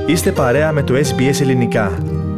Είστε παρέα με το SBS Ελληνικά.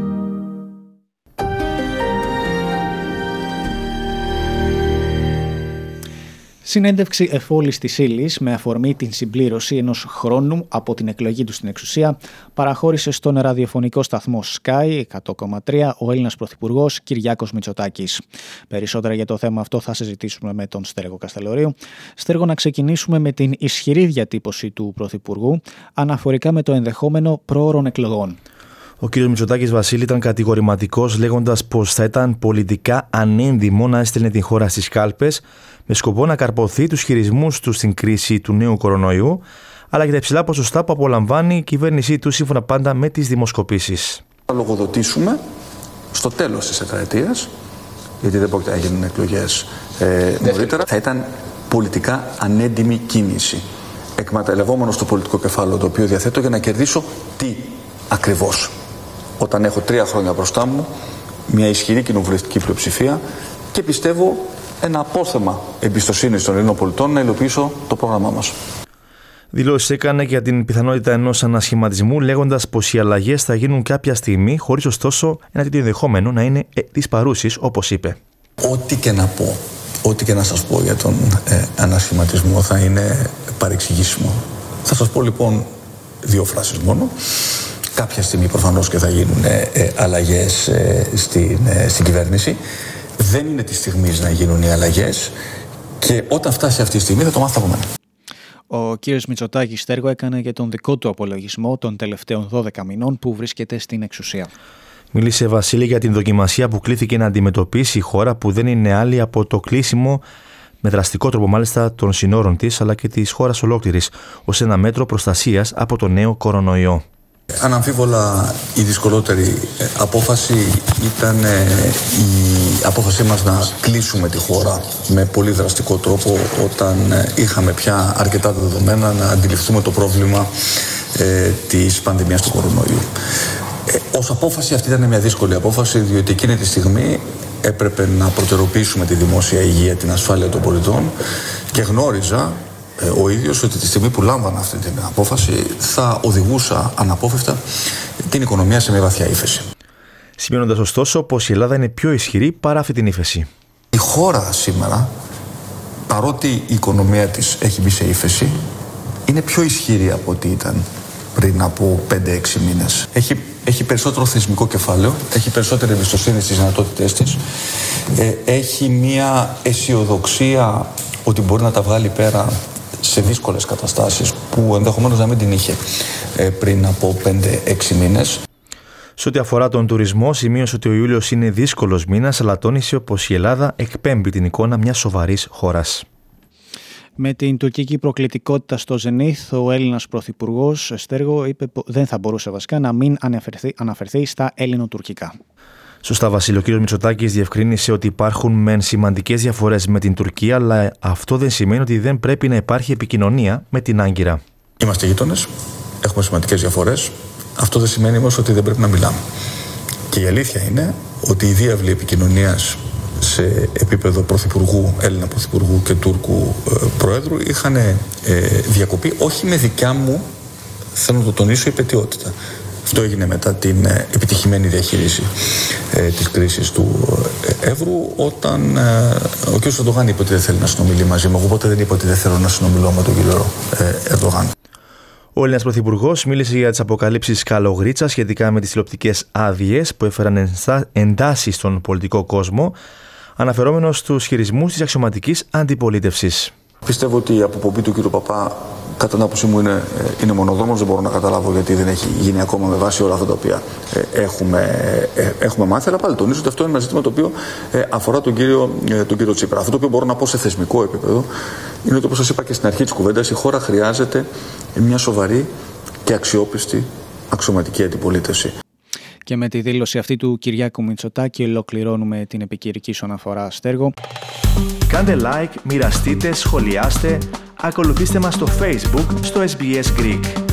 Συνέντευξη εφόλης της ύλης με αφορμή την συμπλήρωση ενός χρόνου από την εκλογή του στην εξουσία παραχώρησε στον ραδιοφωνικό σταθμό Sky 100,3 ο Έλληνας Πρωθυπουργός Κυριάκος Μητσοτάκης. Περισσότερα για το θέμα αυτό θα συζητήσουμε με τον Στέργο Καστελορίου. Στέργο, να ξεκινήσουμε με την ισχυρή διατύπωση του Πρωθυπουργού αναφορικά με το ενδεχόμενο προώρων εκλογών. Ο κ. Μητσοτάκης, Βασίλη, ήταν κατηγορηματικός, λέγοντας πως θα ήταν πολιτικά ανένδυμο να έστελνε την χώρα στις κάλπες με σκοπό να καρποθεί τους χειρισμούς του στην κρίση του νέου κορονοϊού, αλλά και τα υψηλά ποσοστά που απολαμβάνει η κυβέρνησή του, σύμφωνα πάντα με τις δημοσκοπήσεις. Θα λογοδοτήσουμε στο τέλος της ετραετίας, γιατί δεν πρόκειται να γίνουν εκλογές νωρίτερα. Θα ήταν πολιτικά ανέντιμη κίνηση, εκμεταλλευόμενος το πολιτικό κεφάλαιο το οποίο διαθέτω για να κερδίσω τι ακριβώς. Όταν έχω 3 χρόνια μπροστά μου, μια ισχυρή κοινοβουλευτική πλειοψηφία και πιστεύω ένα απόθεμα εμπιστοσύνης των Ελλήνων πολιτών να υλοποιήσω το πρόγραμμά μας. Δηλώσεις έκανε για την πιθανότητα ενός ανασχηματισμού, λέγοντας πως οι αλλαγές θα γίνουν κάποια στιγμή, χωρίς ωστόσο ένα τέτοιο ενδεχόμενο να είναι της παρούσης, όπως είπε. Ό,τι και να πω, ό,τι και να σας πω για τον ανασχηματισμό θα είναι παρεξηγήσιμο. Θα σας πω λοιπόν 2 φράσεις μόνο. Κάποια στιγμή προφανώς και θα γίνουν αλλαγές στην κυβέρνηση. Δεν είναι τη στιγμή να γίνουν οι αλλαγές και όταν φτάσει αυτή τη στιγμή θα το μάθει από μένα. Ο κύριος Μητσοτάκης, Στέργο, έκανε και τον δικό του απολογισμό των τελευταίων 12 μηνών που βρίσκεται στην εξουσία. Μίλησε, Βασίλη, για την δοκιμασία που κλήθηκε να αντιμετωπίσει η χώρα, που δεν είναι άλλη από το κλείσιμο, με δραστικό τρόπο μάλιστα, των συνόρων της αλλά και της χώρας ολόκληρης, ως ένα μέτρο προστασίας από το νέο κορονοϊό. Αναμφίβολα η δυσκολότερη απόφαση ήταν η απόφασή μας να κλείσουμε τη χώρα με πολύ δραστικό τρόπο όταν είχαμε πια αρκετά δεδομένα να αντιληφθούμε το πρόβλημα της πανδημίας του κορονοϊού. Ως απόφαση αυτή ήταν μια δύσκολη απόφαση, διότι εκείνη τη στιγμή έπρεπε να προτεραιοποιήσουμε τη δημόσια υγεία, την ασφάλεια των πολιτών και γνώριζα ο ίδιος ότι τη στιγμή που λάμβανα αυτή την απόφαση θα οδηγούσα αναπόφευκτα την οικονομία σε μια βαθιά ύφεση. Σημειώνοντας ωστόσο πως η Ελλάδα είναι πιο ισχυρή παρά αυτή την ύφεση. Η χώρα σήμερα, παρότι η οικονομία της έχει μπει σε ύφεση, είναι πιο ισχυρή από ό,τι ήταν πριν από 5-6 μήνες. Έχει περισσότερο θεσμικό κεφάλαιο, έχει περισσότερη εμπιστοσύνη στις δυνατότητές της, έχει μια αισιοδοξία ότι μπορεί να τα βγάλει πέρα σε δύσκολες καταστάσεις που ενδεχομένως να μην την είχε πριν από 5-6 μήνες. Σε ό,τι αφορά τον τουρισμό, σημείωσε ότι ο Ιούλιος είναι δύσκολος μήνας, αλλά τόνισε πως η Ελλάδα εκπέμπει την εικόνα μιας σοβαρής χώρας. Με την τουρκική προκλητικότητα στο ζενήθ, ο Έλληνας Πρωθυπουργός, Στέργο, είπε δεν θα μπορούσε βασικά να μην αναφερθεί στα ελληνοτουρκικά. Σωστά, Βασίλη. Ο κ. Μητσοτάκης διευκρίνησε ότι υπάρχουν μεν σημαντικές διαφορές με την Τουρκία, αλλά αυτό δεν σημαίνει ότι δεν πρέπει να υπάρχει επικοινωνία με την Άγκυρα. Είμαστε γείτονες, έχουμε σημαντικές διαφορές. Αυτό δεν σημαίνει όμως ότι δεν πρέπει να μιλάμε. Και η αλήθεια είναι ότι η διάβλη επικοινωνίας σε επίπεδο Πρωθυπουργού, Έλληνα Πρωθυπουργού και Τούρκου Προέδρου είχαν διακοπεί, όχι με δικιά μου, θέλω να το τονίσω, υπαιτιότητα. Αυτό έγινε μετά την επιτυχημένη διαχείριση της κρίσης του εύρου, όταν ο κ. Ερντογάν είπε ότι δεν θέλει να συνομιλεί μαζί μου. Οπότε δεν είπε ότι δεν θέλω να συνομιλώ με τον κ. Ερντογάν. Ο Έλληνας Πρωθυπουργός μίλησε για τις αποκαλύψεις Καλογρίτσα σχετικά με τις τηλεοπτικές άδειες που έφεραν εντάσεις στον πολιτικό κόσμο, αναφερόμενος στους χειρισμούς της αξιωματικής αντιπολίτευσης. Πιστεύω ότι η αποπομπή του κ. Παπά, κατά την άποψή μου, είναι μονοδόμος. Δεν μπορώ να καταλάβω γιατί δεν έχει γίνει ακόμα με βάση όλα αυτά τα οποία έχουμε μάθει. Αλλά πάλι τονίζω ότι αυτό είναι ένα ζήτημα το οποίο αφορά τον κύριο Τσίπρα. Αυτό το οποίο μπορώ να πω σε θεσμικό επίπεδο είναι ότι, όπως σας είπα και στην αρχή της κουβέντας, η χώρα χρειάζεται μια σοβαρή και αξιόπιστη αξιωματική αντιπολίτευση. Και με τη δήλωση αυτή του Κυριάκου Μητσοτάκη ολοκληρώνουμε την επικαιρική σου αναφορά, Στέργο. Κάντε like, μοιραστείτε, σχολιάστε, ακολουθήστε μας στο Facebook, στο SBS Greek.